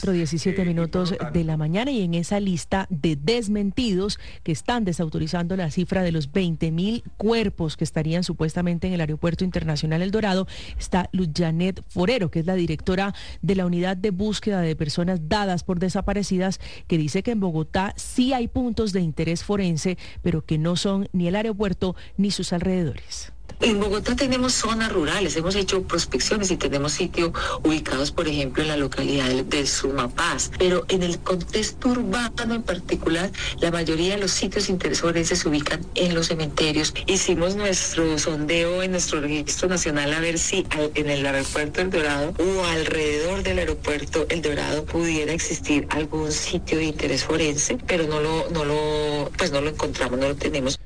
17 minutos de la mañana, y en esa lista de desmentidos que están desautorizando la cifra de los 20.000 cuerpos que estarían supuestamente en el Aeropuerto Internacional El Dorado está Luz Janet Forero, que es la directora de la Unidad de Búsqueda de Personas Dadas por Desaparecidas, que dice que en Bogotá sí hay puntos de interés forense, pero que no son ni el aeropuerto ni sus alrededores. En Bogotá tenemos zonas rurales, hemos hecho prospecciones y tenemos sitios ubicados, por ejemplo, en la localidad de Sumapaz, pero en el contexto urbano en particular, la mayoría de los sitios de interés forense se ubican en los cementerios. Hicimos nuestro sondeo en nuestro registro nacional a ver si en el aeropuerto El Dorado o alrededor del aeropuerto El Dorado pudiera existir algún sitio de interés forense, pero no lo encontramos, no lo tenemos.